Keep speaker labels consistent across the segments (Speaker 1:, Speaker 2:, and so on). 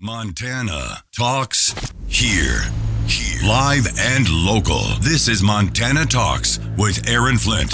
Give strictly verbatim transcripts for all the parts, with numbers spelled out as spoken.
Speaker 1: Montana Talks here. Here. Live and local. This is Montana Talks with Aaron Flint.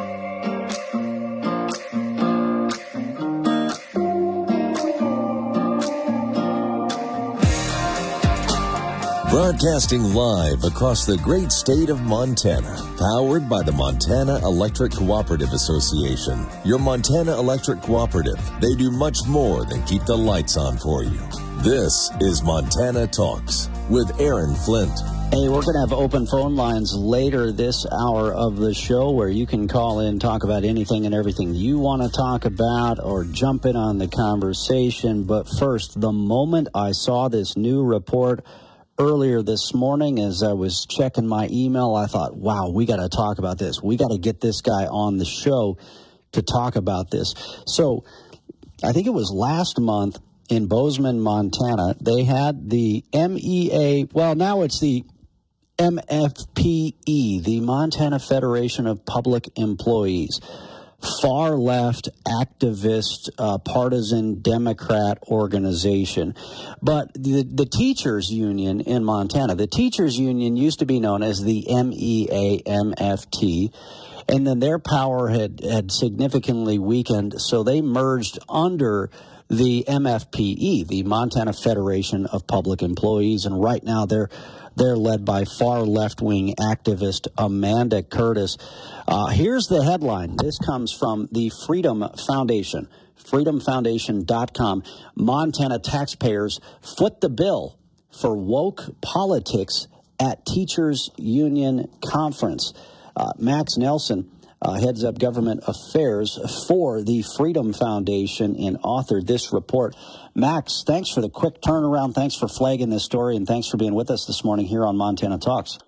Speaker 2: Broadcasting live across the great state of Montana, powered by the Montana Electric Cooperative Association. Your Montana Electric Cooperative, they do much more than keep the lights on for you. This is Montana Talks with Aaron Flint.
Speaker 3: Hey, we're going to have open phone lines later this hour of the show where you can call in, talk about anything and everything you want to talk about or jump in on the conversation. But first, the moment I saw this new report earlier this morning as I was checking my email, I thought, wow, we got to talk about this. We got to get this guy on the show to talk about this. So I think it was last month in Bozeman, Montana, they had the M E A, well, now it's the M F P E, the Montana Federation of Public Employees. Far-left, activist, uh, partisan Democrat organization. But the, the teachers union in Montana, the teachers union used to be known as the M E A M F T, and then their power had, had significantly weakened, so they merged under the M F P E, the Montana Federation of Public Employees, and right now they're They're led by far left-wing activist Amanda Curtis. Uh, here's the headline. This comes from the Freedom Foundation, freedom foundation dot com. Montana taxpayers foot the bill for woke politics at Teachers Union Conference. Uh, Max Nelson uh, heads up government affairs for the Freedom Foundation and authored this report. Max, thanks for the quick turnaround. Thanks for flagging this story, and thanks for being with us this morning here on Montana Talks.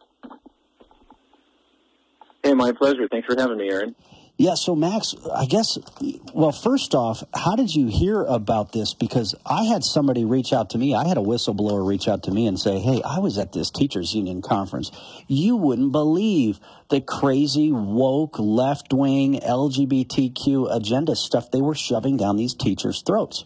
Speaker 4: Hey, my pleasure. Thanks for having me, Aaron.
Speaker 3: Yeah, so Max, I guess, well, first off, how did you hear about this? Because I had somebody reach out to me. I had a whistleblower reach out to me and say, hey, I was at this teachers union conference. You wouldn't believe the crazy, woke, left-wing, L G B T Q agenda stuff they were shoving down these teachers' throats.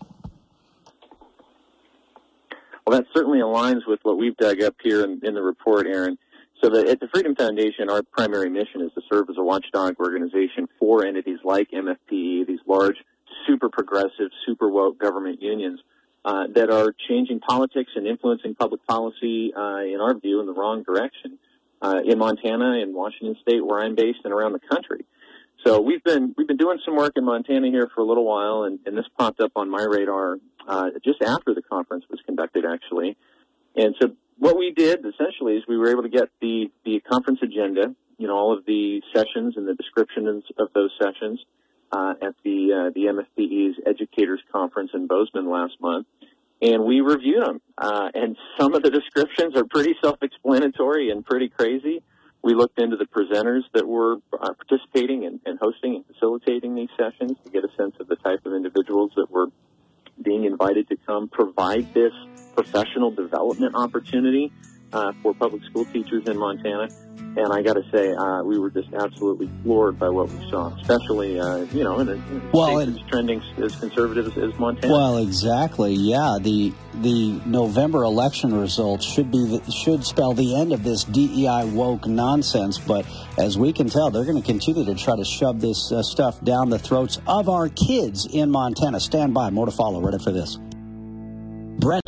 Speaker 4: Well, that certainly aligns with what we've dug up here in, in the report, Aaron. So the, at the Freedom Foundation, our primary mission is to serve as a watchdog organization for entities like M F P E, these large, super progressive, super woke government unions uh, that are changing politics and influencing public policy, uh, in our view, in the wrong direction uh, in Montana, in Washington State, where I'm based, and around the country. So we've been we've been doing some work in Montana here for a little while, and, and this popped up on my radar uh, just after the conference was conducted, actually. And so what we did, essentially, is we were able to get the, the conference agenda, you know, all of the sessions and the descriptions of those sessions uh, at the uh, the M F P E's Educators Conference in Bozeman last month, and we reviewed them. Uh, and some of the descriptions are pretty self-explanatory and pretty crazy. We looked into the presenters that were uh, participating and, and hosting and facilitating these sessions to get a sense of the type of individuals that were being invited to come provide this professional development opportunity uh, for public school teachers in Montana. And I got to say, uh, we were just absolutely floored by what we saw, especially, uh, you know, in a, in a
Speaker 3: well,
Speaker 4: state that's trending as conservative as, as Montana.
Speaker 3: Well, exactly, yeah. The the November election results should be the, should spell the end of this D E I woke nonsense. But as we can tell, they're going to continue to try to shove this uh, stuff down the throats of our kids in Montana. Stand by. More to follow right after this. Brett.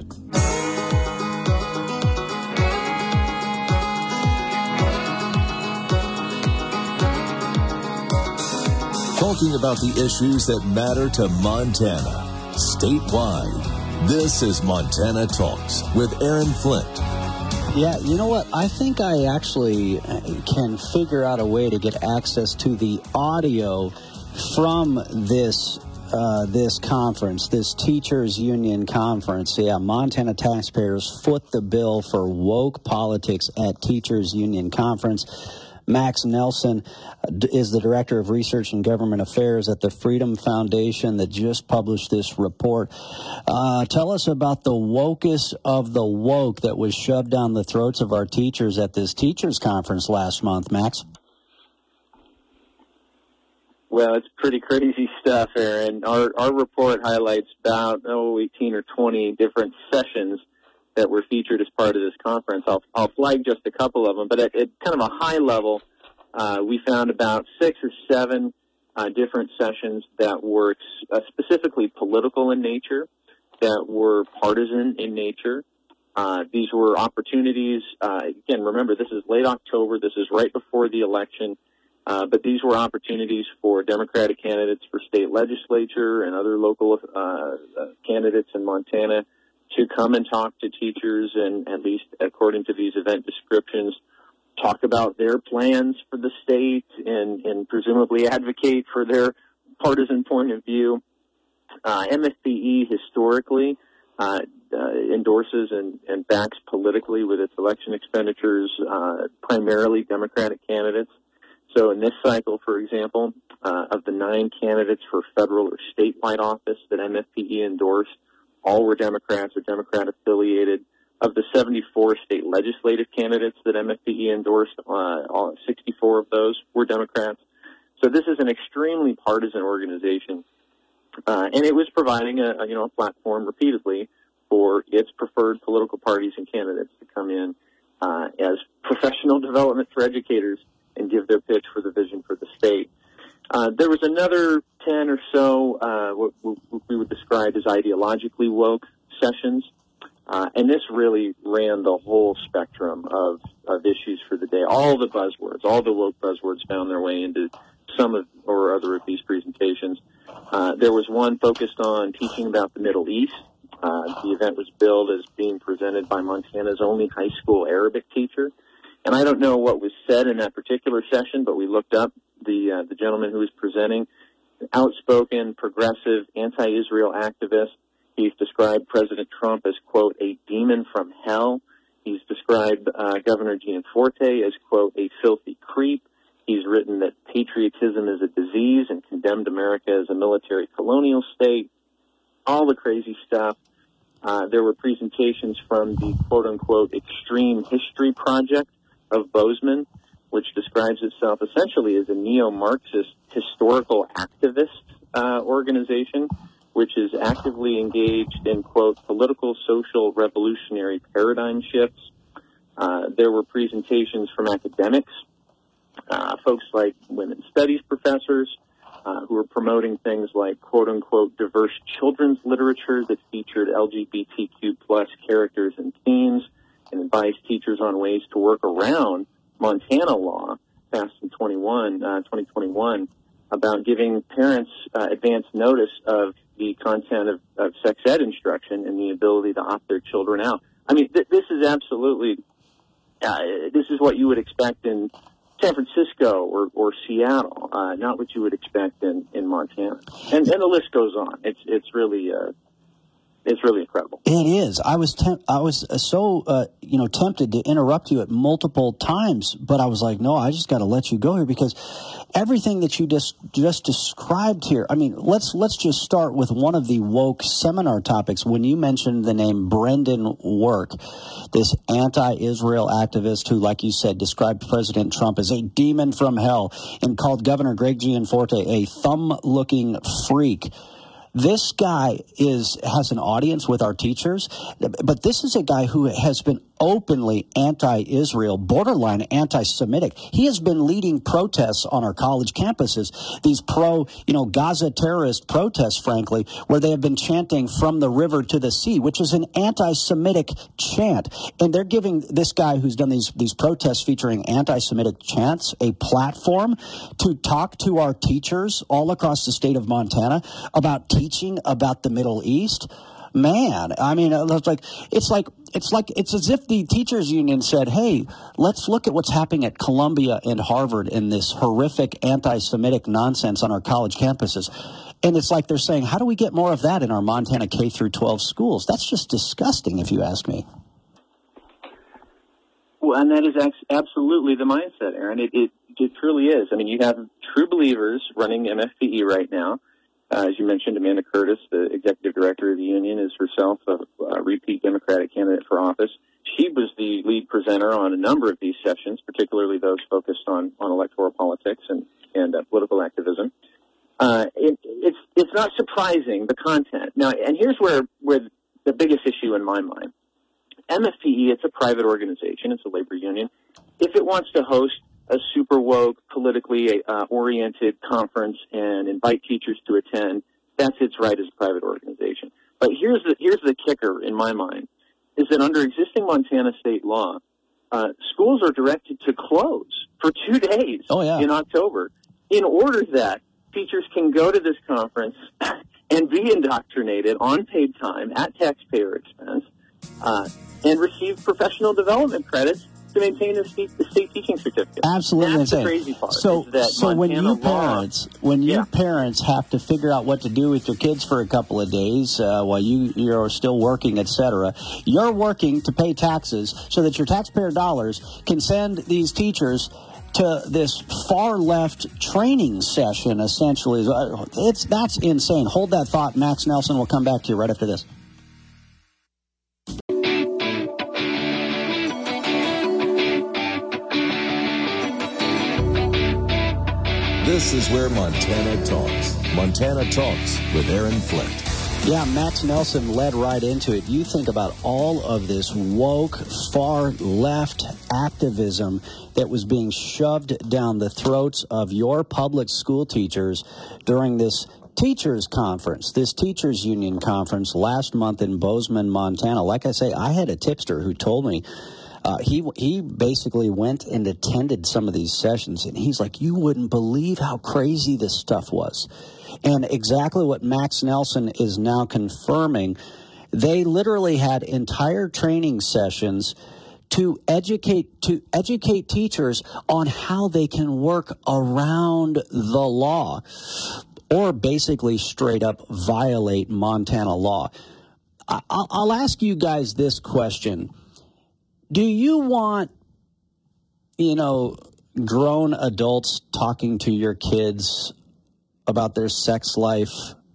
Speaker 2: Talking about the issues that matter to Montana, statewide. This is Montana Talks with Aaron Flint.
Speaker 3: Yeah, you know what? I think I actually can figure out a way to get access to the audio from this uh, this conference, this teachers union conference. Yeah, Montana taxpayers foot the bill for woke politics at teachers union conference. Max Nelson is the Director of Research and Government Affairs at the Freedom Foundation that just published this report. Uh, tell us about the wokest of the woke that was shoved down the throats of our teachers at this teachers conference last month, Max.
Speaker 4: Well, it's pretty crazy stuff, Aaron. Our our report highlights about oh eighteen or twenty different sessions that were featured as part of this conference. I'll I'll flag just a couple of them, but at, at kind of a high level, uh, we found about six or seven uh, different sessions that were uh, specifically political in nature, that were partisan in nature. Uh, these were opportunities. Uh, again, remember, this is late October. This is right before the election. Uh, but these were opportunities for Democratic candidates for state legislature and other local uh, uh, candidates in Montana to come and talk to teachers and, at least according to these event descriptions, talk about their plans for the state and, and presumably advocate for their partisan point of view. Uh, M F P E historically uh, uh, endorses and, and backs politically with its election expenditures uh, primarily Democratic candidates. So in this cycle, for example, uh, of the nine candidates for federal or statewide office that M F P E endorsed, all were Democrats or Democrat-affiliated. Of the seventy-four state legislative candidates that M F P E endorsed, uh, all, sixty-four of those were Democrats. So this is an extremely partisan organization, uh, and it was providing a, a you know a platform repeatedly for its preferred political parties and candidates to come in uh, as professional development for educators and give their pitch for the vision for the state. Uh, there was another ten or so uh, what, what we would describe as ideologically woke sessions, uh, and this really ran the whole spectrum of, of issues for the day. All the buzzwords, all the woke buzzwords found their way into some of or other of these presentations. Uh, there was one focused on teaching about the Middle East. Uh, the event was billed as being presented by Montana's only high school Arabic teacher. And I don't know what was said in that particular session, but we looked up the uh, the gentleman who was presenting, outspoken, progressive, anti-Israel activist. He's described President Trump as, quote, a demon from hell. He's described uh, Governor Gianforte as, quote, a filthy creep. He's written that patriotism is a disease and condemned America as a military colonial state. All the crazy stuff. Uh, there were presentations from the, quote, unquote, Extreme History Project of Bozeman, which describes itself essentially as a neo-Marxist historical activist uh, organization, which is actively engaged in, quote, political, social, revolutionary paradigm shifts. Uh, there were presentations from academics, uh, folks like women's studies professors, uh, who were promoting things like, quote, unquote, diverse children's literature that featured L G B T Q plus characters and themes, and advised teachers on ways to work around Montana law passed in twenty-one, uh, twenty twenty-one about giving parents uh, advance notice of the content of, of sex ed instruction and the ability to opt their children out. I mean, th- this is absolutely, uh, this is what you would expect in San Francisco or, or Seattle, uh, not what you would expect in, in Montana. And, and the list goes on. It's, it's really, uh, It's really incredible.
Speaker 3: It is. I was temp- I was so uh, you know tempted to interrupt you at multiple times, but I was like, no, I just got to let you go here because everything that you just just described here. I mean, let's let's just start with one of the woke seminar topics. When you mentioned the name Brendan Work, this anti-Israel activist who, like you said, described President Trump as a demon from hell and called Governor Greg Gianforte a thumb-looking freak. This guy is has an audience with our teachers, but this is a guy who has been openly anti-Israel, borderline anti-Semitic. He has been leading protests on our college campuses, these pro, you know, Gaza terrorist protests, frankly, where they have been chanting from the river to the sea, which is an anti-Semitic chant. And they're giving this guy who's done these, these protests featuring anti-Semitic chants a platform to talk to our teachers all across the state of Montana about teaching about the Middle East. Man, I mean, it's like it's like it's like it's as if the teachers union said, "Hey, let's look at what's happening at Columbia and Harvard in this horrific anti-Semitic nonsense on our college campuses." And it's like they're saying, "How do we get more of that in our Montana K through twelve schools?" That's just disgusting, if you ask me.
Speaker 4: Well, and that is absolutely the mindset, Aaron. It, it it truly is. I mean, you have true believers running M F P E right now. Uh, as you mentioned, Amanda Curtis, the executive director of the union, is herself a, a repeat Democratic candidate for office. She was the lead presenter on a number of these sessions, particularly those focused on, on electoral politics and, and uh, political activism. Uh, it, it's it's not surprising, the content. Now, and here's where, where the biggest issue in my mind. M F P E, it's a private organization. It's a labor union. If it wants to host a super woke, politically uh, oriented conference and invite teachers to attend, that's its right as a private organization. But here's the here's the kicker in my mind, is that under existing Montana state law, uh, schools are directed to close for two days
Speaker 3: oh, yeah.
Speaker 4: in October in order that teachers can go to this conference and be indoctrinated on paid time at taxpayer expense uh, and receive professional development credits to maintain a state, a state teaching certificate.
Speaker 3: Absolutely
Speaker 4: That's
Speaker 3: insane.
Speaker 4: The crazy part.
Speaker 3: So,
Speaker 4: that
Speaker 3: so when you
Speaker 4: law,
Speaker 3: parents, when you
Speaker 4: yeah.
Speaker 3: parents have to figure out what to do with your kids for a couple of days uh, while you you're still working, et cetera, you're working to pay taxes so that your taxpayer dollars can send these teachers to this far left training session. Essentially, it's that's insane. Hold that thought, Max Nelson. We'll come back to you right after this.
Speaker 2: This is where Montana talks. Montana Talks with Aaron Flint.
Speaker 3: Yeah, Max Nelson led right into it. You think about all of this woke, far left activism that was being shoved down the throats of your public school teachers during this teachers conference, this teachers union conference last month in Bozeman, Montana. Like I say, I had a tipster who told me Uh, he he basically went and attended some of these sessions, and he's like, you wouldn't believe how crazy this stuff was. And exactly what Max Nelson is now confirming, they literally had entire training sessions to educate to educate teachers on how they can work around the law, or basically straight up violate Montana law. I, I'll, I'll ask you guys this question. Do you want, you know, grown adults talking to your kids about their sex life?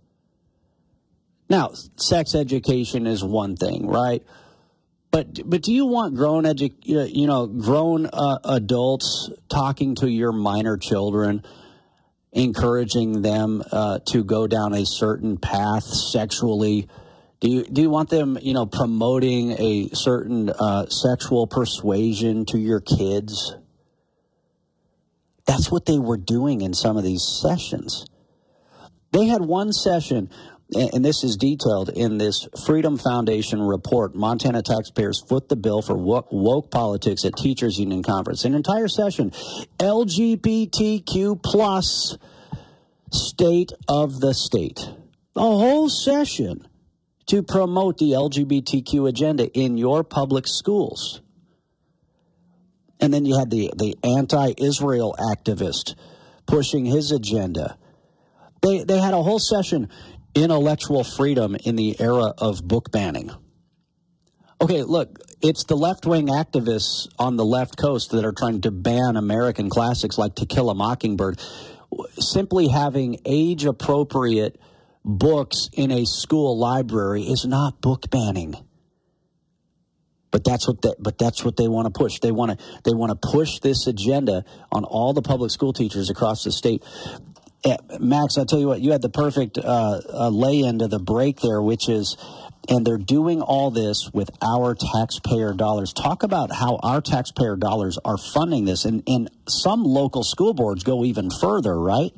Speaker 3: Now, sex education is one thing, right? But but do you want grown edu- you know grown uh, adults talking to your minor children, encouraging them uh, to go down a certain path sexually? Do you do you want them, you know, promoting a certain uh, sexual persuasion to your kids? That's what they were doing in some of these sessions. They had one session, and this is detailed in this Freedom Foundation report, Montana taxpayers foot the bill for woke politics at Teachers Union Conference. An entire session, L G B T Q plus state of the state. A whole session to promote the L G B T Q agenda in your public schools. And then you had the, the anti-Israel activist pushing his agenda. They they had a whole session, intellectual freedom in the era of book banning. Okay, look, it's the left-wing activists on the left coast that are trying to ban American classics like To Kill a Mockingbird. Simply having age-appropriate books in a school library is not book banning. But that's what they, but that's what they want to push. They want to they want to push this agenda on all the public school teachers across the state. Uh, Max, I'll tell you what, you had the perfect uh, uh, lay-in to the break there, which is, and they're doing all this with our taxpayer dollars. Talk about how our taxpayer dollars are funding this, and, and some local school boards go even further, right?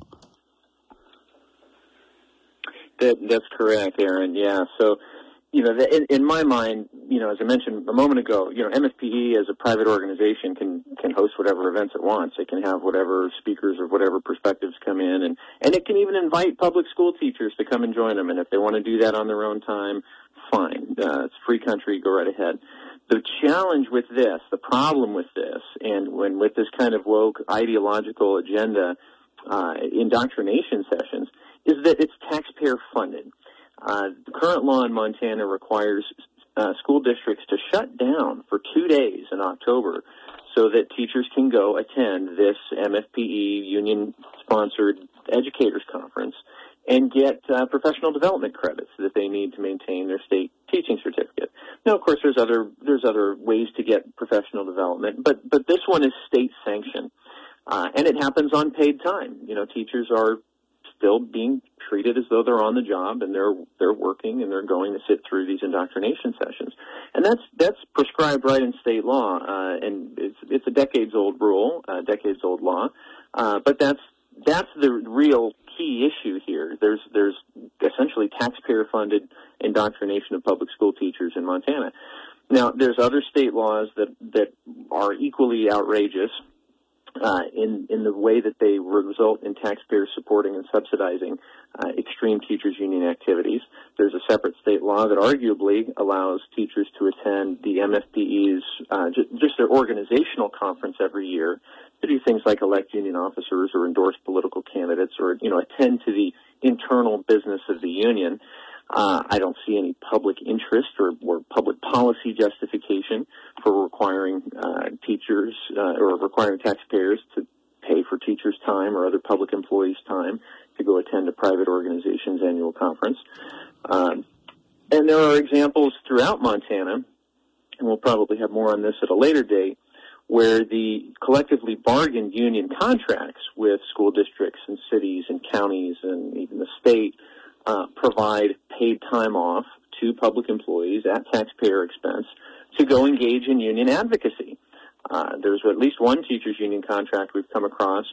Speaker 4: That, that's correct, Aaron. Yeah. So, you know, the, in, in my mind, you know, as I mentioned a moment ago, you know, M F P E as a private organization can can host whatever events it wants. It can have whatever speakers or whatever perspectives come in, and and it can even invite public school teachers to come and join them. And if they want to do that on their own time, fine. Uh, it's free country. Go right ahead. The challenge with this, the problem with this, and when with this kind of woke ideological agenda, uh, indoctrination sessions, is that it's taxpayer funded. Uh, the current law in Montana requires uh, school districts to shut down for two days in October so that teachers can go attend this M F P E union-sponsored educators conference and get uh, professional development credits that they need to maintain their state teaching certificate. Now, of course, there's other there's other ways to get professional development, but but this one is state sanctioned, uh, and it happens on paid time. You know, teachers are still being treated as though they're on the job and they're they're working and they're going to sit through these indoctrination sessions. And that's that's prescribed right in state law, uh, and it's it's a decades old rule, uh, decades old law. Uh, but that's that's the real key issue here. There's there's essentially taxpayer funded indoctrination of public school teachers in Montana. Now, there's other state laws that that are equally outrageous. Uh, in, in the way that they result in taxpayers supporting and subsidizing uh, extreme teachers' union activities. There's a separate state law that arguably allows teachers to attend the M F P E's, uh, just, just their organizational conference every year, to do things like elect union officers or endorse political candidates or, you know, attend to the internal business of the union. Uh, I don't see any public interest or, or public policy justification for requiring uh, teachers uh, or requiring taxpayers to pay for teachers' time or other public employees' time to go attend a private organization's annual conference. Um, and there are examples throughout Montana, and we'll probably have more on this at a later date, where the collectively bargained union contracts with school districts and cities and counties and even the state Uh, provide paid time off to public employees at taxpayer expense to go engage in union advocacy. Uh, there's at least one teachers union contract we've come across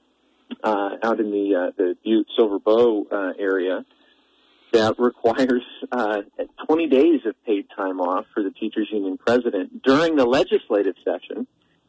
Speaker 4: uh, out in the uh, the Butte Silver Bow uh, area that requires uh, twenty days of paid time off for the teachers union president during the legislative session,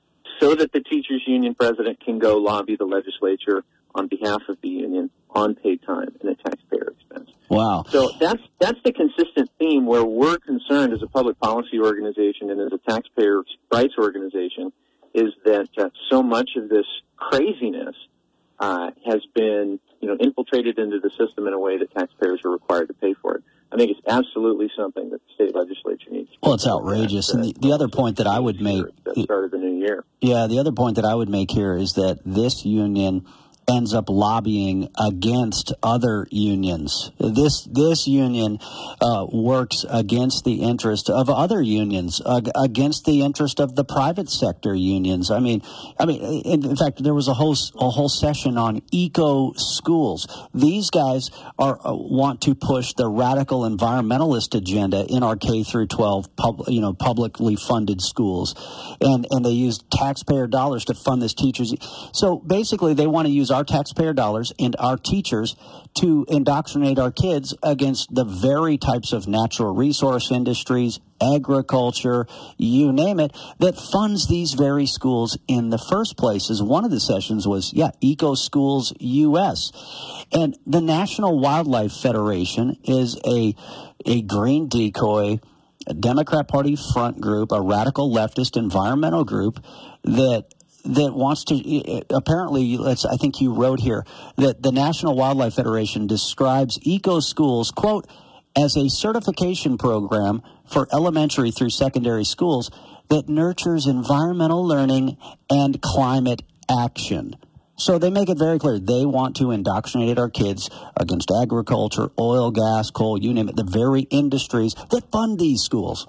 Speaker 4: so that the teachers union president can go lobby the legislature on behalf of the union on paid time and at taxpayer expense.
Speaker 3: Wow.
Speaker 4: So that's that's the consistent theme where we're concerned as a public policy organization and as a taxpayer rights organization, is that uh, so much of this craziness uh, has been, you know, infiltrated into the system in a way that taxpayers are required to pay for it. I think it's absolutely something that the state legislature needs to.
Speaker 3: Well, it's outrageous. That, and the, the other point that I would make...
Speaker 4: At the start of the new year.
Speaker 3: Yeah, the other point that I would make here is that this union ends up lobbying against other unions. This this union uh, works against the interest of other unions, uh, against the interest of the private sector unions. I mean, I mean, in, in fact, there was a whole a whole session on eco schools. These guys are uh, want to push the radical environmentalist agenda in our K through twelve, pub, you know, publicly funded schools, and and they use taxpayer dollars to fund this teachers. So basically, they want to use our taxpayer dollars and our teachers to indoctrinate our kids against the very types of natural resource industries, agriculture, you name it, that funds these very schools in the first place. As one of the sessions was, yeah, Eco Schools U S. And the National Wildlife Federation is a a green decoy, a Democrat Party front group, a radical leftist environmental group that that wants to, apparently, let's, I think you wrote here, that the National Wildlife Federation describes Eco Schools, quote, as a certification program for elementary through secondary schools that nurtures environmental learning and climate action. So they make it very clear they want to indoctrinate our kids against agriculture, oil, gas, coal, you name it, the very industries that fund these schools.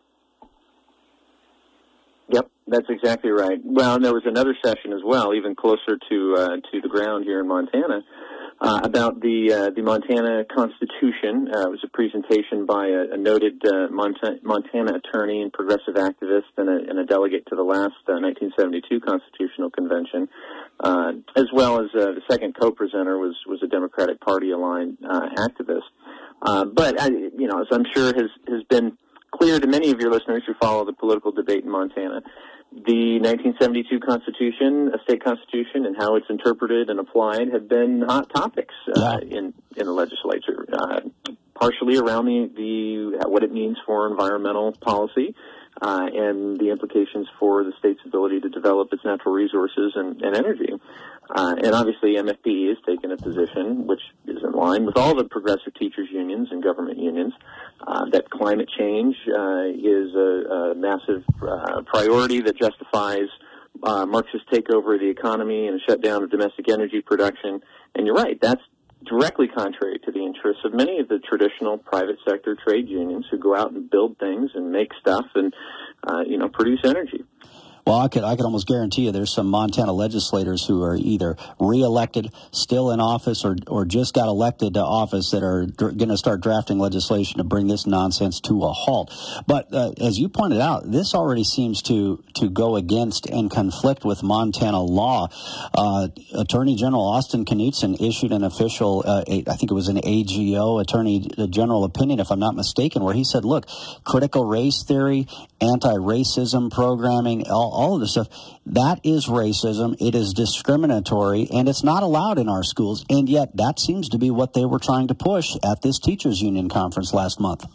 Speaker 4: Yep, that's exactly right. Well, and there was another session as well, even closer to uh, to the ground here in Montana, uh, about the uh, the Montana Constitution. Uh, it was a presentation by a, a noted uh, Montana, Montana attorney and progressive activist, and a, and a delegate to the last uh, nineteen seventy-two Constitutional Convention, uh, as well as uh, the second co-presenter was was a Democratic Party aligned uh, activist. Uh, but I, you know, as I'm sure has has been clear to many of your listeners who follow the political debate in Montana, the nineteen seventy-two Constitution, a state constitution, and how it's interpreted and applied have been hot topics uh, yeah. in in the legislature, uh, partially around the, the what it means for environmental policy uh, and the implications for the state's ability to develop its natural resources and, and energy. Uh, and obviously M F P E has taken a position, which is in line with all the progressive teachers unions and government unions, uh, that climate change uh, is a, a massive uh, priority that justifies uh, Marxist takeover of the economy and a shutdown of domestic energy production. And you're right, that's directly contrary to the interests of many of the traditional private sector trade unions who go out and build things and make stuff and, uh, you know, produce energy.
Speaker 3: Well, I could I could almost guarantee you there's some Montana legislators who are either reelected, still in office, or or just got elected to office that are dr- going to start drafting legislation to bring this nonsense to a halt. But uh, as you pointed out, this already seems to, to go against and conflict with Montana law. Uh, Attorney General Austin Knudsen issued an official, uh, a, I think it was an A G O, Attorney General opinion, if I'm not mistaken, where he said, look, critical race theory, anti-racism programming, all, all of this stuff, that is racism. It is discriminatory, and it's not allowed in our schools. And yet that seems to be what they were trying to push at this teachers union conference last month.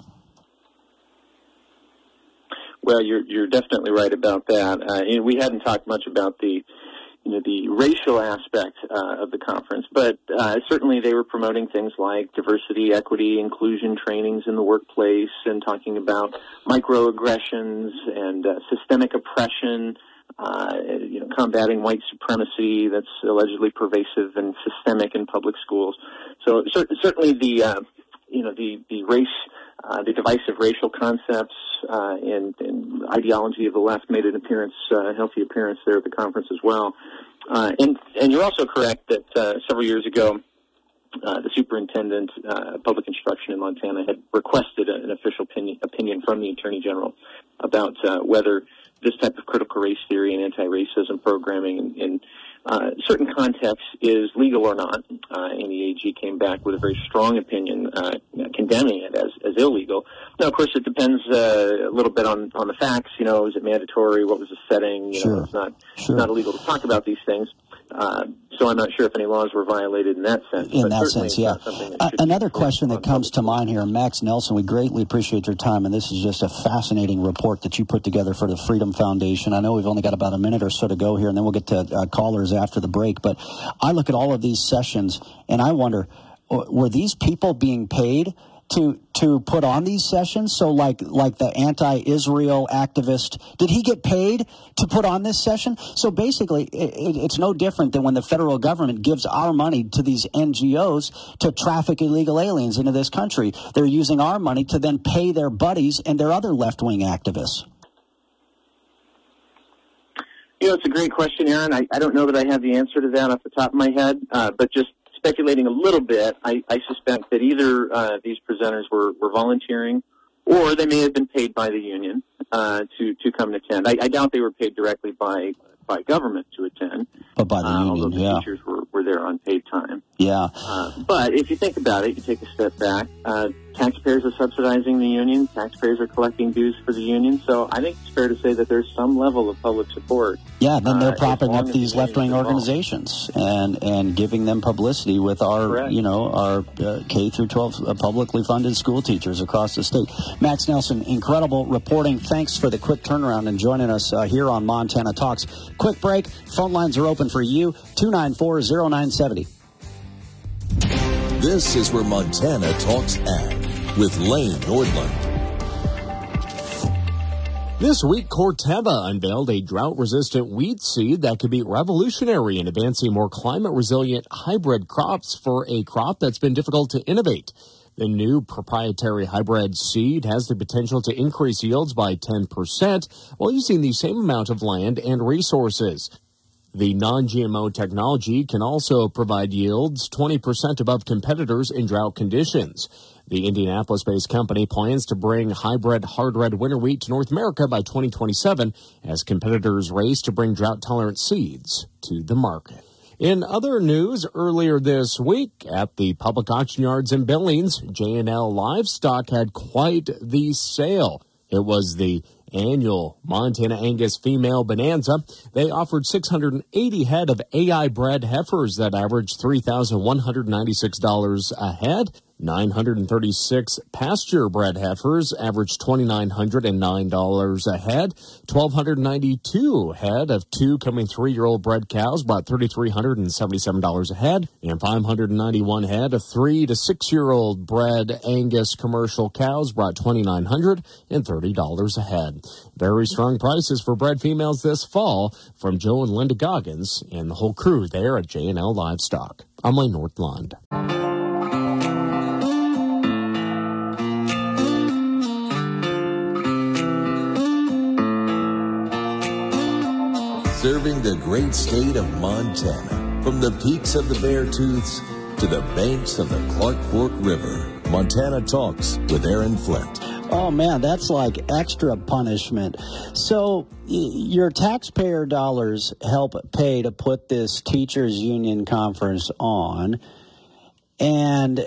Speaker 4: Well, you're you're definitely right about that. Uh, and we hadn't talked much about the you know the racial aspect uh, of the conference, but uh, certainly they were promoting things like diversity, equity, inclusion trainings in the workplace, and talking about microaggressions and uh, systemic oppression. Uh, you know, combating white supremacy that's allegedly pervasive and systemic in public schools. So cer- certainly the uh, you know the the race. Uh, the divisive racial concepts uh, and, and ideology of the left made an appearance, uh, healthy appearance there at the conference as well. Uh, and, and you're also correct that uh, several years ago, uh, the superintendent uh, of public instruction in Montana had requested an official opinion, opinion from the Attorney General about uh, whether this type of critical race theory and anti-racism programming in, in uh, certain contexts is legal or not. Uh, and the A G came back with a very strong opinion uh, condemning it as, as illegal. Now, of course, it depends uh, a little bit on, on the facts. You know, is it mandatory? What was the setting? You
Speaker 3: sure.
Speaker 4: know, it's not
Speaker 3: sure.
Speaker 4: not illegal to talk about these things. Uh, so I'm not sure if any laws were violated in that sense.
Speaker 3: In
Speaker 4: but
Speaker 3: that sense, yeah. Uh, another question that comes to mind here, Max Nelson, we greatly appreciate your time, and this is just a fascinating report that you put together for the Freedom Foundation. I know we've only got about a minute or so to go here, and then we'll get to uh, callers after the break, but I look at all of these sessions, and I wonder, were these people being paid to to put on these sessions? So like like the anti-Israel activist, did he get paid to put on this session? So basically, it, it's no different than when the federal government gives our money to these N G Os to traffic illegal aliens into this country. They're using our money to then pay their buddies and their other left-wing activists.
Speaker 4: You know, it's a great question, Aaron. I, I don't know that I have the answer to that off the top of my head, uh, but just speculating a little bit, I, I suspect that either uh, these presenters were, were volunteering or they may have been paid by the union uh, to, to come and attend. I, I doubt they were paid directly by, by government to attend.
Speaker 3: But by the
Speaker 4: uh,
Speaker 3: union,
Speaker 4: although the
Speaker 3: yeah.
Speaker 4: teachers were, were there on paid time.
Speaker 3: Yeah.
Speaker 4: Uh, but if you think about it, you take a step back, uh, taxpayers are subsidizing the union, taxpayers are collecting dues for the union, so I think it's fair to say that there's some level of public support.
Speaker 3: Yeah, then they're
Speaker 4: uh,
Speaker 3: propping up
Speaker 4: the
Speaker 3: these left-wing
Speaker 4: involved.
Speaker 3: organizations and, and giving them publicity with our,
Speaker 4: Correct.
Speaker 3: you know, our uh, K through twelve uh, publicly funded school teachers across the state. Max Nelson, incredible reporting. Thanks for the quick turnaround and joining us uh, here on Montana Talks. Quick break. Phone lines are open for you, two nine four, zero nine seven zero.
Speaker 2: This is where Montana Talks Ag with Lane Nordlund.
Speaker 5: This week, Corteva unveiled a drought-resistant wheat seed that could be revolutionary in advancing more climate-resilient hybrid crops for a crop that's been difficult to innovate. The new proprietary hybrid seed has the potential to increase yields by ten percent while using the same amount of land and resources. The non-G M O technology can also provide yields twenty percent above competitors in drought conditions. The Indianapolis-based company plans to bring hybrid hard red winter wheat to North America by twenty twenty-seven as competitors race to bring drought-tolerant seeds to the market. In other news, earlier this week at the public auction yards in Billings, J and L Livestock had quite the sale. It was the annual Montana Angus Female Bonanza. They offered six hundred eighty head of A I-bred heifers that averaged three thousand one hundred ninety-six dollars a head. nine hundred thirty-six pasture-bred heifers averaged two thousand nine hundred nine dollars a head. one thousand two hundred ninety-two head of two coming three-year-old bred cows brought three thousand three hundred seventy-seven dollars a head. And five hundred ninety-one head of three to six-year-old bred Angus commercial cows brought two thousand nine hundred thirty dollars a head. Very strong prices for bred females this fall from Joe and Linda Goggins and the whole crew there at J and L Livestock. I'm Lane Nordlund.
Speaker 2: serving the great state of Montana. From the peaks of the Beartooths to the banks of the Clark Fork River, Montana Talks with Aaron Flint.
Speaker 3: Oh, man, that's like extra punishment. So y- your taxpayer dollars help pay to put this teachers union conference on. And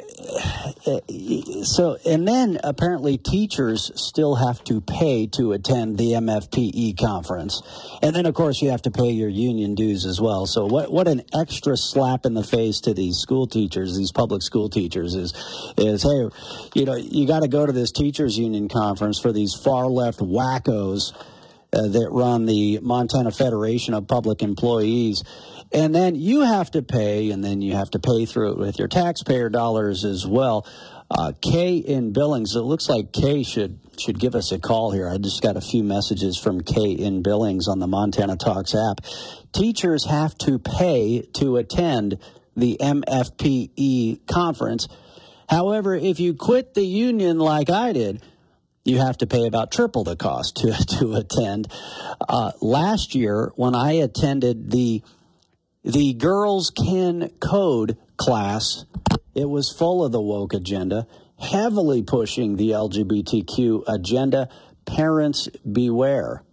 Speaker 3: so, and then apparently teachers still have to pay to attend the M F P E conference. And then, of course, you have to pay your union dues as well. So what what an extra slap in the face to these school teachers, these public school teachers is, is hey, you know, you got to go to this teachers union conference for these far-left wackos uh, that run the Montana Federation of Public Employees. And then you have to pay, and then you have to pay through it with your taxpayer dollars as well. Uh, Kay in Billings, it looks like Kay should should give us a call here. I just got a few messages from Kay in Billings on the Montana Talks app. Teachers have to pay to attend the M F P E conference. However, if you quit the union like I did, you have to pay about triple the cost to, to attend. Uh, last year, when I attended the The Girls Can Code class, it was full of the woke agenda, heavily pushing the L G B T Q agenda. Parents beware.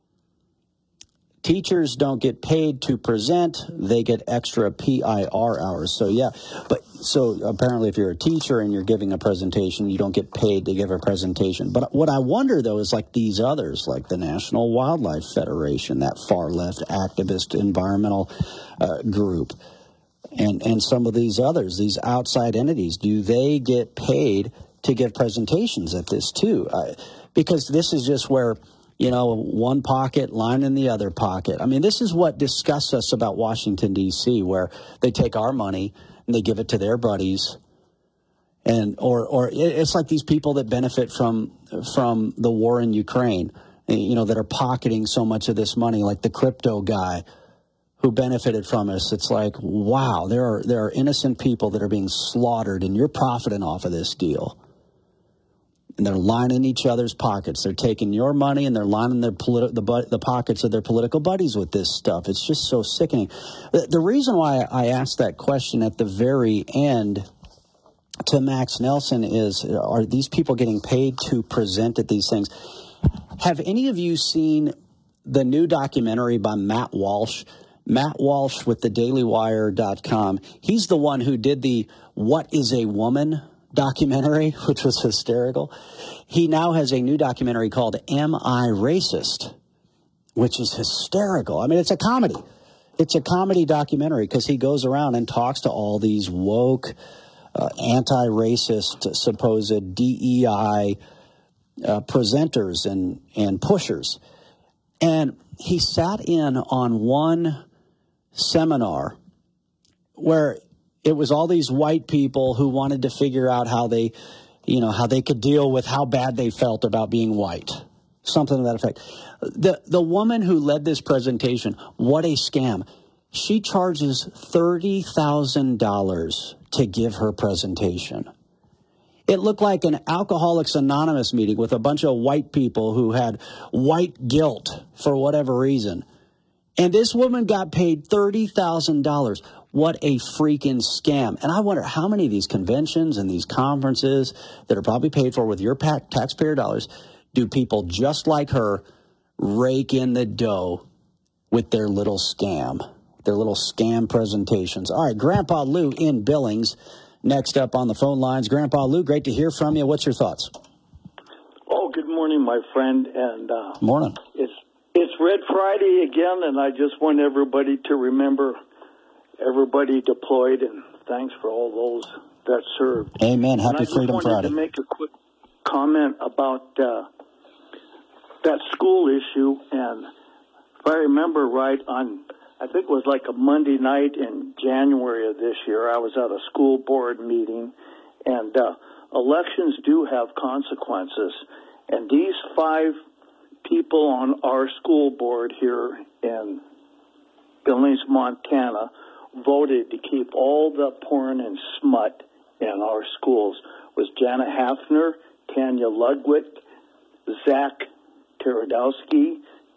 Speaker 3: Teachers don't get paid to present. They get extra P I R hours. So, yeah, but so apparently if you're a teacher and you're giving a presentation, you don't get paid to give a presentation. But what I wonder, though, is like these others, like the National Wildlife Federation, that far-left activist environmental uh, group, and, and some of these others, these outside entities, do they get paid to give presentations at this, too? Uh, because this is just where, you know, one pocket lining the other pocket. I mean, this is what disgusts us about Washington, D C, where they take our money and they give it to their buddies. And or or it's like these people that benefit from from the war in Ukraine, you know, that are pocketing so much of this money, like the crypto guy who benefited from us. It's like, wow, there are there are innocent people that are being slaughtered, and you're profiting off of this deal. And they're lining each other's pockets. They're taking your money and they're lining their politi- the, bu- the pockets of their political buddies with this stuff. It's just so sickening. The, the reason why I asked that question at the very end to Max Nelson is, are these people getting paid to present at these things? Have any of you seen the new documentary by Matt Walsh? Matt Walsh with the daily wire dot com. He's the one who did the What is a Woman documentary, which was hysterical. He now has a new documentary called Am I Racist?, which is hysterical. I mean, it's a comedy. It's a comedy documentary because he goes around and talks to all these woke, uh, anti-racist, supposed D E I uh, presenters and, and pushers. And he sat in on one seminar where it was all these white people who wanted to figure out how they, you know, how they could deal with how bad they felt about being white. Something to that effect. The the woman who led this presentation, what a scam. She charges thirty thousand dollars to give her presentation. It looked like an Alcoholics Anonymous meeting with a bunch of white people who had white guilt for whatever reason. And this woman got paid thirty thousand dollars. What a freaking scam. And I wonder how many of these conventions and these conferences that are probably paid for with your taxpayer dollars do people just like her rake in the dough with their little scam, their little scam presentations. All right, Grandpa Lou in Billings, next up on the phone lines. Grandpa Lou, great to hear from you. What's your thoughts?
Speaker 6: Oh, good morning, my friend. And uh,
Speaker 3: morning.
Speaker 6: It's it's Red Friday again, and I just want everybody to remember everybody deployed, and thanks for all those that served.
Speaker 3: Amen. Happy Freedom Friday.
Speaker 6: I wanted to make a quick comment about uh, that school issue, and if I remember right, on I think it was like a Monday night in January of this year, I was at a school board meeting, and uh, elections do have consequences, and these five people on our school board here in Billings, Montana, voted to keep all the porn and smut in our schools. It was Jana Hafner, Tanya Ludwig, Zach Terodowski,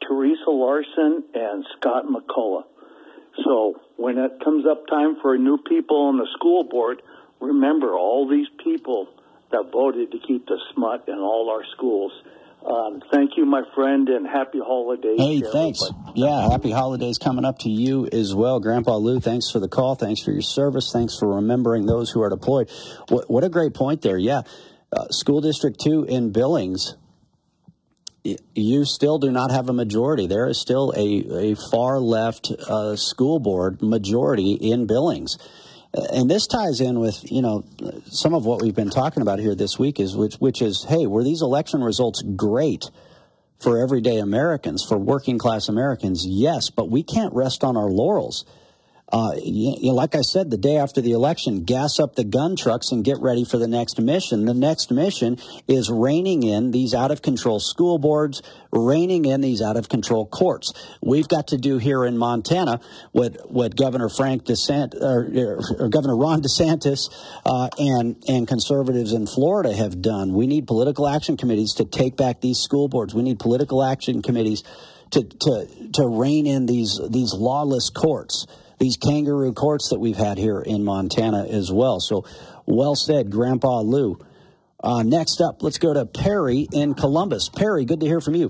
Speaker 6: Teresa Larson and Scott McCullough. So when it comes up time for new people on the school board, remember all these people that voted to keep the smut in all our schools. Um, thank you, my friend, and happy holidays.
Speaker 3: Hey, thanks. Everybody. Yeah, happy holidays coming up to you as well. Grandpa Lou, thanks for the call. Thanks for your service. Thanks for remembering those who are deployed. What, what a great point there. Yeah, uh, School District two in Billings, y- you still do not have a majority. There is still a, a far-left uh, school board majority in Billings. And this ties in with, you know, some of what we've been talking about here this week is which, which is, hey, were these election results great for everyday Americans, for working class Americans? Yes, but we can't rest on our laurels. Uh, you, you know, like I said, the day after the election, gas up the gun trucks and get ready for the next mission. The next mission is reining in these out-of-control school boards, reining in these out-of-control courts. We've got to do here in Montana what what Governor Frank DeSantis, or, or Governor Ron DeSantis uh, and and conservatives in Florida have done. We need political action committees to take back these school boards. We need political action committees to to to rein in these these lawless courts, these kangaroo courts that we've had here in Montana as well. So, well said, Grandpa Lou. Uh, next up, let's go to Perry in Columbus. Perry, good to hear from you.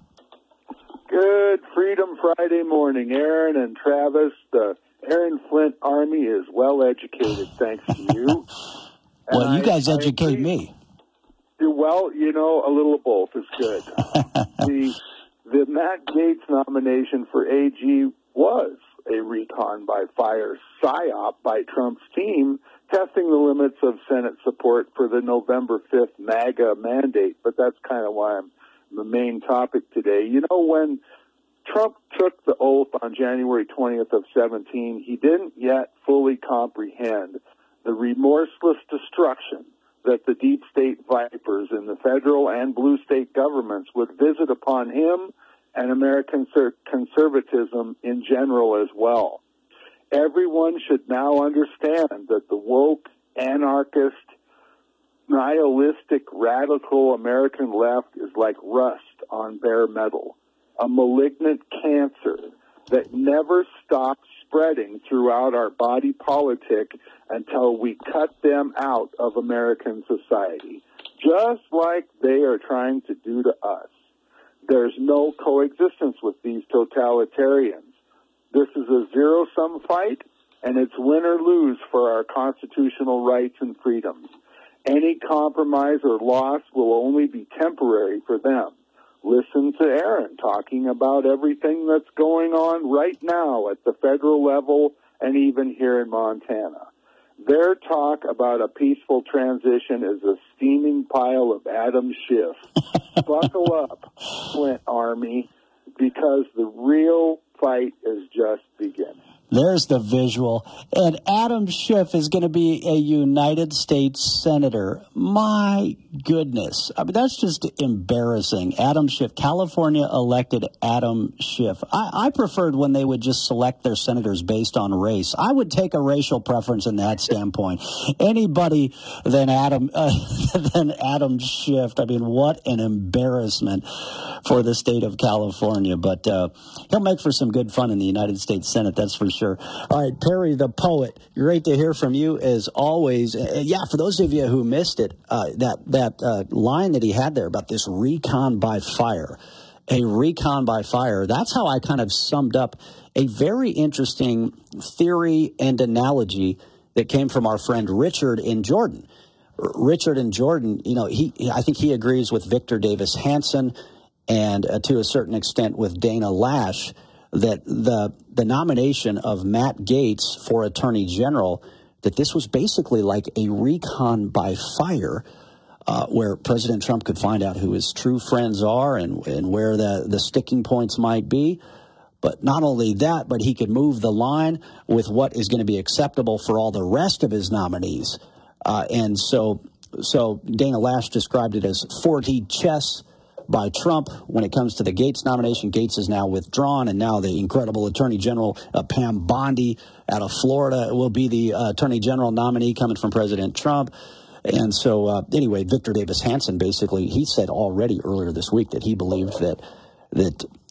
Speaker 7: Good Freedom Friday morning, Aaron and Travis. The Aaron Flint Army is well educated, thanks to you.
Speaker 3: Well, you
Speaker 7: I,
Speaker 3: guys
Speaker 7: I
Speaker 3: educate
Speaker 7: agree.
Speaker 3: me.
Speaker 7: Well, you know, a little of both is good. the the Matt Gaetz nomination for A G was a recon by fire psyop by Trump's team, testing the limits of Senate support for the November fifth MAGA mandate. But that's kind of why I'm the main topic today. You know, when Trump took the oath on January twentieth of seventeen, he didn't yet fully comprehend the remorseless destruction that the deep state vipers in the federal and blue state governments would visit upon him and American conservatism in general as well. Everyone should now understand that the woke, anarchist, nihilistic, radical American left is like rust on bare metal, a malignant cancer that never stops spreading throughout our body politic until we cut them out of American society, just like they are trying to do to us. There's no coexistence with these totalitarians. This is a zero-sum fight, and it's win or lose for our constitutional rights and freedoms. Any compromise or loss will only be temporary for them. Listen to Aaron talking about everything that's going on right now at the federal level and even here in Montana. Their talk about a peaceful transition is a steaming pile of Adam Schiff. Buckle up, Flint Army, because the real fight is just beginning.
Speaker 3: There's the visual. And Adam Schiff is going to be a United States Senator. My goodness. I mean, that's just embarrassing. Adam Schiff, California elected Adam Schiff. I, I preferred when they would just select their senators based on race. I would take a racial preference in that standpoint. Anybody than Adam, uh, than Adam Schiff. I mean, what an embarrassment for the state of California. But uh, he'll make for some good fun in the United States Senate, that's for sure. All right, Perry the poet, great to hear from you as always. Uh, yeah, for those of you who missed it, uh, that that uh, line that he had there about this recon by fire, a recon by fire, that's how I kind of summed up a very interesting theory and analogy that came from our friend Richard in Jordan. R- Richard in Jordan, you know, he I think he agrees with Victor Davis Hanson and uh, to a certain extent with Dana Lash, that the the nomination of Matt Gaetz for Attorney General, that this was basically like a recon by fire, uh, where President Trump could find out who his true friends are and, and where the, the sticking points might be. But not only that, but he could move the line with what is going to be acceptable for all the rest of his nominees. Uh, and so, so Dana Lash described it as forty chess by Trump. When it comes to the Gaetz nomination, Gaetz is now withdrawn, and now the incredible Attorney General uh, Pam Bondi out of Florida will be the uh, Attorney General nominee coming from President Trump. And so, uh, anyway, Victor Davis Hanson basically, he said already earlier this week that he believed that that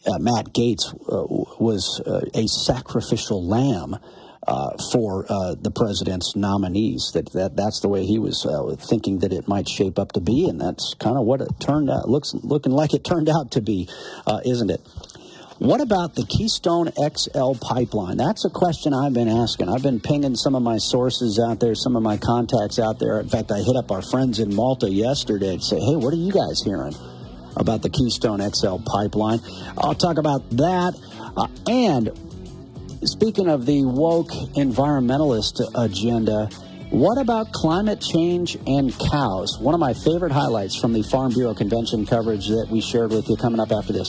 Speaker 3: uh, Matt Gaetz uh, was uh, a sacrificial lamb uh, for uh, the president's nominees. That, that that's the way he was uh, thinking that it might shape up to be, and that's kind of what it turned out. Looks looking like it turned out to be, uh, isn't it? What about the Keystone X L pipeline? That's a question I've been asking. I've been pinging some of my sources out there, some of my contacts out there. In fact, I hit up our friends in Malta yesterday to say, hey, what are you guys hearing about the Keystone X L pipeline? I'll talk about that. Uh, and speaking of the woke environmentalist agenda, what about climate change and cows? One of my favorite highlights from the Farm Bureau Convention coverage that we shared with you coming up after this.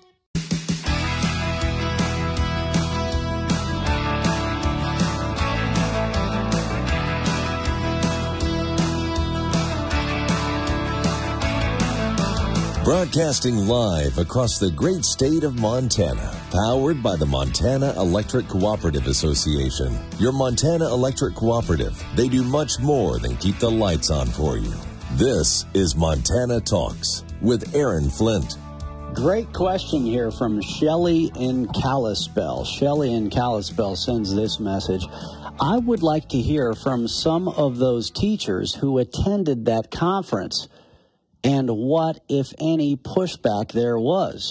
Speaker 2: Broadcasting live across the great state of Montana, powered by the Montana Electric Cooperative Association. Your Montana Electric Cooperative, they do much more than keep the lights on for you. This is Montana Talks with Aaron Flint.
Speaker 3: Great question here from Shelley in Kalispell. Shelley in Kalispell sends this message. I would like to hear from some of those teachers who attended that conference and what, if any, pushback there was.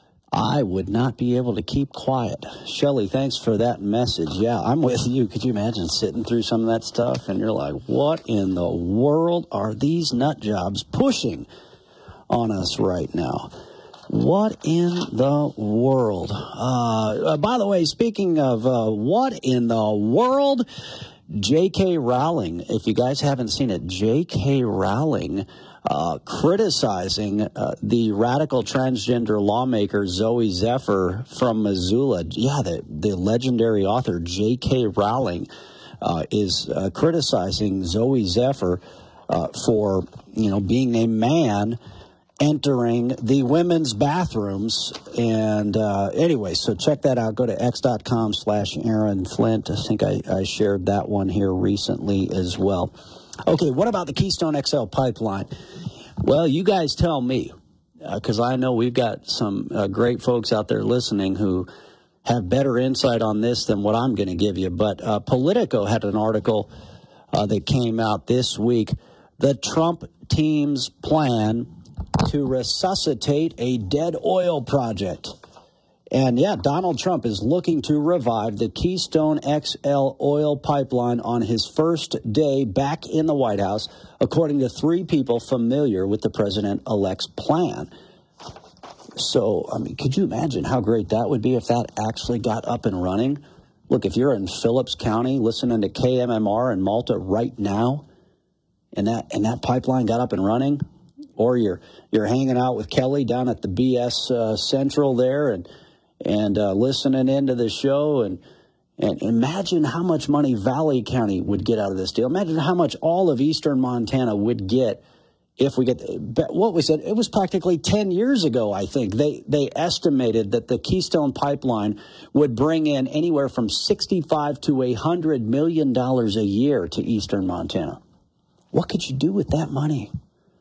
Speaker 3: I would not be able to keep quiet. Shelley, thanks for that message. Yeah, I'm with you. Could you imagine sitting through some of that stuff and you're like, what in the world are these nut jobs pushing on us right now? What in the world? Uh, uh, by the way, speaking of uh, what in the world, J K. Rowling, if you guys haven't seen it, J K. Rowling Uh, criticizing uh, the radical transgender lawmaker Zoe Zephyr from Missoula. Yeah, the, the legendary author J K. Rowling uh, is uh, criticizing Zoe Zephyr uh, for, you know, being a man entering the women's bathrooms. And uh, anyway, so check that out. Go to x.com slash Aaron Flint. I think I, I shared that one here recently as well. Okay, what about the Keystone X L pipeline? Well, you guys tell me, because uh, I know we've got some uh, great folks out there listening who have better insight on this than what I'm going to give you. But uh, Politico had an article uh, that came out this week, the Trump team's plan to resuscitate a dead oil project. And, yeah, Donald Trump is looking to revive the Keystone X L oil pipeline on his first day back in the White House, according to three people familiar with the president-elect's plan. So, I mean, could you imagine how great that would be if that actually got up and running? Look, if you're in Phillips County listening to K M M R in Malta right now, and that and that pipeline got up and running, or you're you're hanging out with Kelly down at the B S uh, Central there and and uh, listening into the show, and and imagine how much money Valley County would get out of this deal. Imagine how much all of eastern Montana would get if we get what we said. It was practically ten years ago, I think. They they estimated that the Keystone Pipeline would bring in anywhere from sixty-five to one hundred million dollars a year to eastern Montana. What could you do with that money?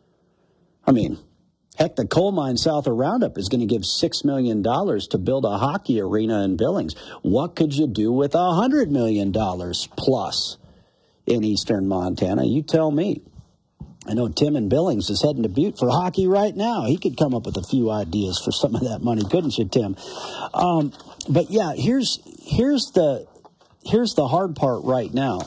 Speaker 3: I mean, heck, the coal mine south of Roundup is going to give six million dollars to build a hockey arena in Billings. What could you do with one hundred million dollars plus in eastern Montana? You tell me. I know Tim in Billings is heading to Butte for hockey right now. He could come up with a few ideas for some of that money, couldn't you, Tim? Um, but, yeah, here's here's the here's the hard part right now.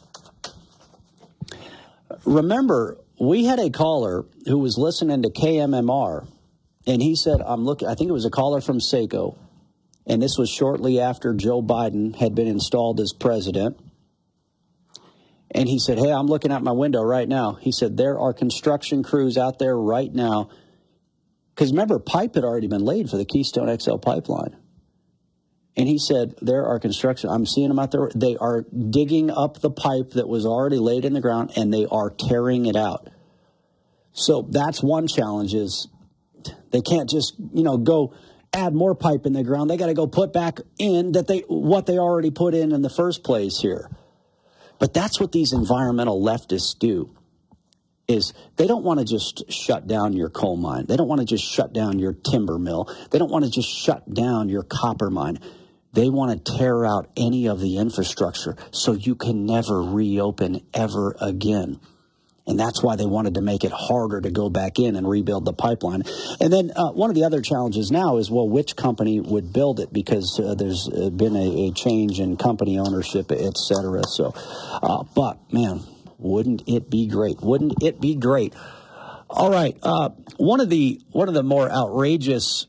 Speaker 3: Remember, we had a caller who was listening to K M M R, and he said, I'm looking, I think it was a caller from Saco, and this was shortly after Joe Biden had been installed as president. And he said, hey, I'm looking out my window right now. He said, there are construction crews out there right now. Because remember, pipe had already been laid for the Keystone X L pipeline. And he said, there are construction, I'm seeing them out there. They are digging up the pipe that was already laid in the ground, and they are tearing it out. So that's one challenge is they can't just, you know, go add more pipe in the ground. They got to go put back in that they what they already put in in the first place here. But that's what these environmental leftists do. is they don't want to just shut down your coal mine. They don't want to just shut down your timber mill. They don't want to just shut down your copper mine. They want to tear out any of the infrastructure so you can never reopen ever again. And that's why they wanted to make it harder to go back in and rebuild the pipeline. And then uh, one of the other challenges now is, well, which company would build it? Because uh, there's uh, been a, a change in company ownership, et cetera. So, uh, but, man, wouldn't it be great? Wouldn't it be great? All right. Uh, one of the one of the more outrageous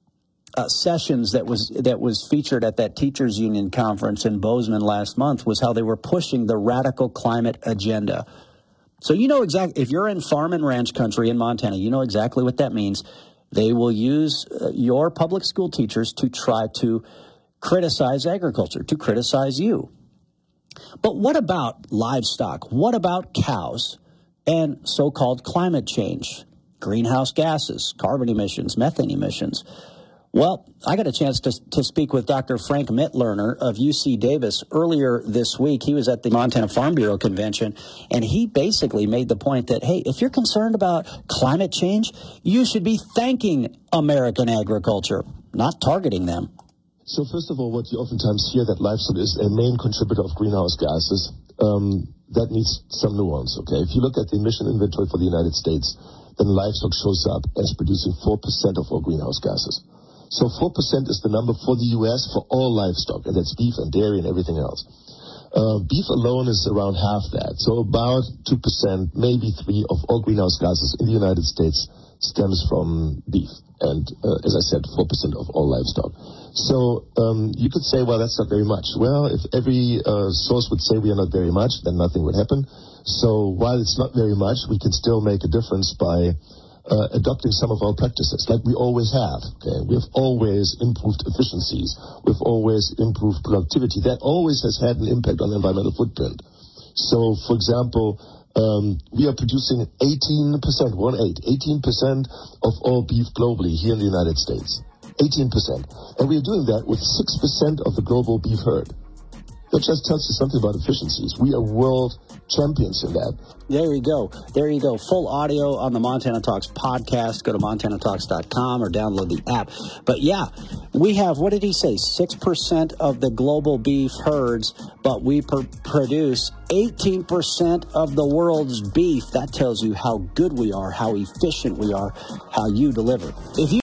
Speaker 3: uh, sessions that was that was featured at that teachers union conference in Bozeman last month was how they were pushing the radical climate agenda. So you know exactly, if you're in farm and ranch country in Montana, you know exactly what that means. They will use uh, your public school teachers to try to criticize agriculture, to criticize you. But what about livestock? What about cows and so-called climate change, greenhouse gases, carbon emissions, methane emissions? Well, I got a chance to, to speak with Doctor Frank Mitlerner of U C Davis earlier this week. He was at the Montana Farm Bureau convention, and he basically made the point that, hey, if you're concerned about climate change, you should be thanking American agriculture, not targeting them.
Speaker 8: So first of all, what you oftentimes hear that livestock is a main contributor of greenhouse gases, um, that needs some nuance, okay? If you look at the emission inventory for the United States, then livestock shows up as producing four percent of all greenhouse gases. So four percent is the number for the U S for all livestock, and that's beef and dairy and everything else. Uh, beef alone is around half that, so about two percent, maybe three percent of all greenhouse gases in the United States stems from beef, and uh, as I said, four percent of all livestock. So um, you could say, well, that's not very much. Well, if every uh, source would say we are not very much, then nothing would happen. So while it's not very much, we can still make a difference by Uh, adopting some of our practices, like we always have. Okay, we have always improved efficiencies. We've always improved productivity. That always has had an impact on the environmental footprint. So, for example, um, we are producing eighteen percent, one eight, eighteen percent of all beef globally here in the United States. eighteen percent. And we are doing that with six percent of the global beef herd. That just tells you something about efficiencies. We are world champions in that.
Speaker 3: There you go. There you go. Full audio on the Montana Talks podcast. Go to montana talks dot com or download the app. But yeah, we have, what did he say, six percent of the global beef herds, but we per- produce eighteen percent of the world's beef. That tells you how good we are, how efficient we are, how you deliver. If you